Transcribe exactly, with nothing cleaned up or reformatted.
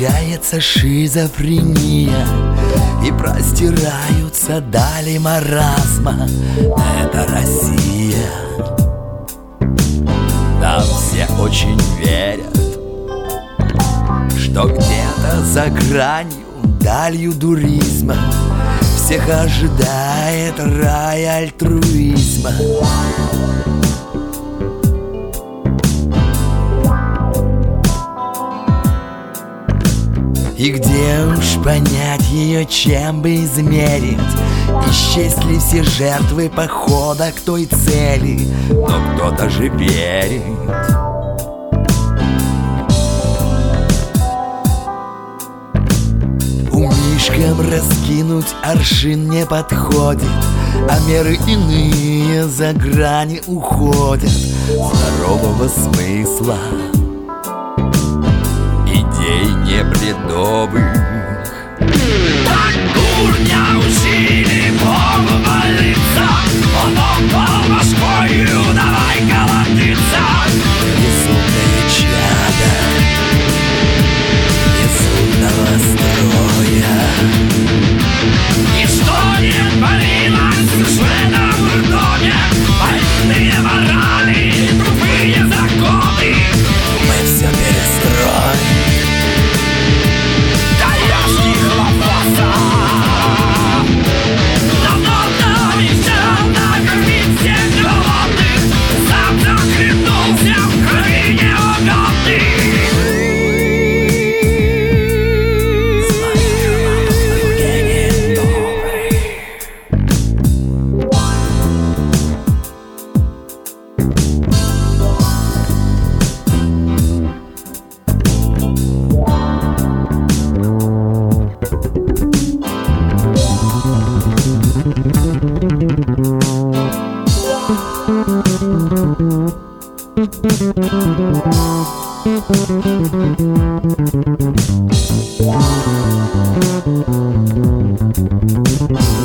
кончается шизофрения и простираются дали маразма. Это Россия. Там все очень верят, что где-то за гранью, далью дуризма всех ожидает рай альтруизма. И где уж понять ее, чем бы измерить? Исчезли все жертвы похода к той цели, но кто-то же верит. Умишкам раскинуть аршин не подходит, а меры иные за грани уходят здорового смысла, идей непредобых. Так дурня учили Богу молиться, он упал башкою, давай колотиться. Безумное чадо безумного строя. Ничто не парилось в шведом доме, больные морали, тупые законы. Мы все перестроим. Wow.